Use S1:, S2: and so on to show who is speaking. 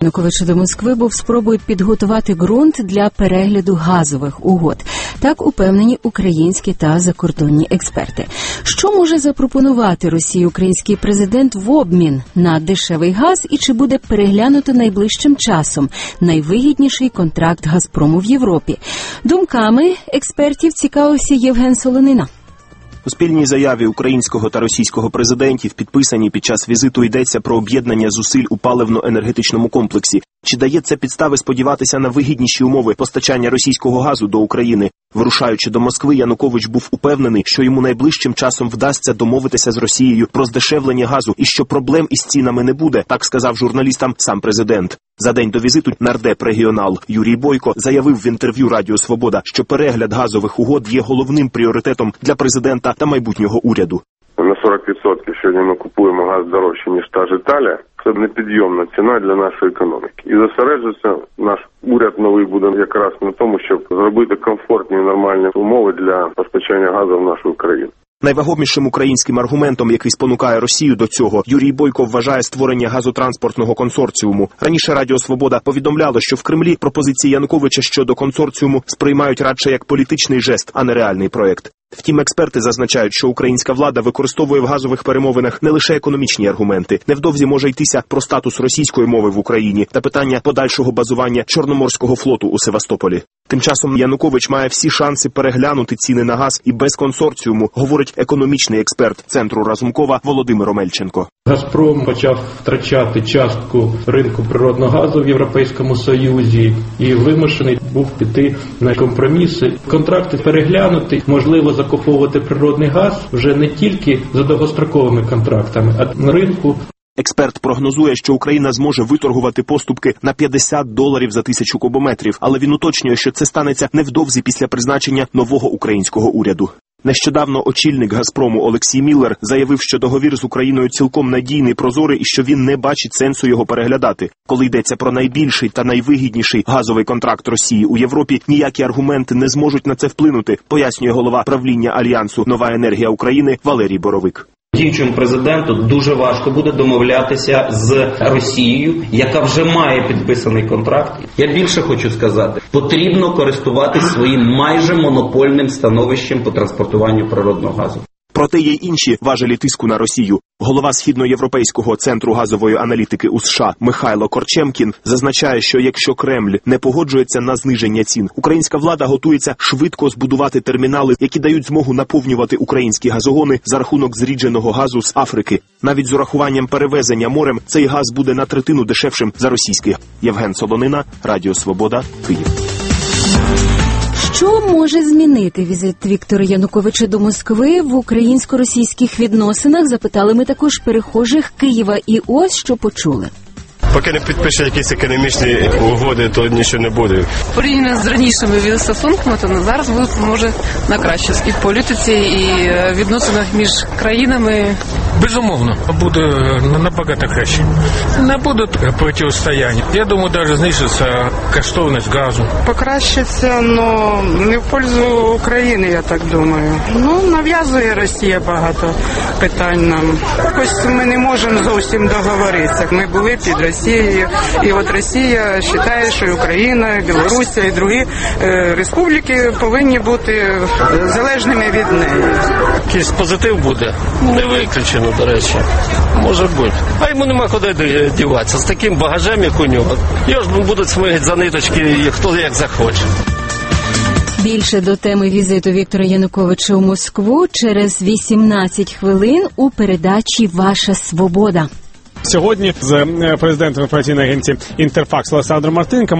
S1: Януковича до Москви був спробою підготувати ґрунт для перегляду газових угод. Так упевнені українські та закордонні експерти. Що може запропонувати Росії український президент в обмін на дешевий газ і чи буде переглянуто найближчим часом найвигідніший контракт «Газпрому» в Європі? Думками експертів цікавився Євген Солонина.
S2: У спільній заяві українського та російського президентів, підписаній під час візиту, йдеться про об'єднання зусиль у паливно-енергетичному комплексі. Чи дає це підстави сподіватися на вигідніші умови постачання російського газу до України? Вирушаючи до Москви, Янукович був упевнений, що йому найближчим часом вдасться домовитися з Росією про здешевлення газу і що проблем із цінами не буде, так сказав журналістам сам президент. За день до візиту нардеп-регіонал Юрій Бойко заявив в інтерв'ю Радіо Свобода, що перегляд газових угод є головним пріоритетом для президента та майбутнього уряду.
S3: На 40% сьогодні ми купуємо газ дорожче, ніж та ж Італія. Це непідйомна ціна для нашої економіки. І зосереджується наш уряд новий буде якраз на тому, щоб зробити комфортні і нормальні умови для постачання газу в нашу країну.
S2: Найвагомішим українським аргументом, який спонукає Росію до цього, Юрій Бойко вважає створення газотранспортного консорціуму. Раніше Радіо Свобода повідомляло, що в Кремлі пропозиції Януковича щодо консорціуму сприймають радше як політичний жест, а не реальний проект. Втім, експерти зазначають, що українська влада використовує в газових перемовинах не лише економічні аргументи. Невдовзі може йтися про статус російської мови в Україні та питання подальшого базування Чорноморського флоту у Севастополі. Тим часом Янукович має всі шанси переглянути ціни на газ і без консорціуму, говорить економічний експерт Центру Разумкова Володимир Омельченко.
S4: «Газпром» почав втрачати частку ринку природного газу в Європейському Союзі і вимушений був піти на компроміси. Контракти переглянути, можливо закуповувати природний газ вже не тільки за довгостроковими контрактами, а на ринку.
S2: Експерт прогнозує, що Україна зможе виторгувати поступки на $50 за 1000 кубометрів, але він уточнює, що це станеться невдовзі після призначення нового українського уряду. Нещодавно очільник «Газпрому» Олексій Міллер заявив, що договір з Україною цілком надійний, прозорий і що він не бачить сенсу його переглядати. Коли йдеться про найбільший та найвигідніший газовий контракт Росії у Європі, ніякі аргументи не зможуть на це вплинути, пояснює голова правління Альянсу «Нова енергія України» Валерій Боровик.
S5: Діючому президенту дуже важко буде домовлятися з Росією, яка вже має підписаний контракт. Я більше хочу сказати, потрібно користуватись своїм майже монопольним становищем по транспортуванню природного газу.
S2: Проте є й інші важелі тиску на Росію. Голова Східноєвропейського центру газової аналітики у США Михайло Корчемкін зазначає, що якщо Кремль не погоджується на зниження цін, українська влада готується швидко збудувати термінали, які дають змогу наповнювати українські газогони за рахунок зрідженого газу з Африки. Навіть з урахуванням перевезення морем цей газ буде на третину дешевшим за російський. Євген Солонина, Радіо Свобода, Київ.
S1: Що може змінити візит Віктора Януковича до Москви в українсько-російських відносинах, запитали ми також перехожих Києва. І ось що почули.
S6: Поки не підпише якісь економічні угоди, то нічого не буде.
S7: Порівняно з ранішими стосунками, то зараз буде, може, на краще і в політиці, і в відносинах між країнами.
S8: Безумовно, буде набагато краще. Не буде протистояння. Я думаю, навіть знизиться коштовність газу.
S9: Покращиться, але не в пользу України, я так думаю. Нав'язує Росія багато питань нам. Якось ми не можемо зовсім договоритися. Ми були під Росією, і от Росія вважає, що Україна, Білорусія і другі республіки повинні бути залежними від неї.
S6: Якийсь позитив буде, не виключено. До речі, може бути. А йому нема куди діватися. З таким багажем, як у нього. Його ж будуть смигати за ниточки, хто як захоче.
S1: Більше до теми візиту Віктора Януковича у Москву через 18 хвилин у передачі «Ваша свобода».
S10: Сьогодні з президентом інформаційної агенції «Інтерфакс» Олександром Мартиненком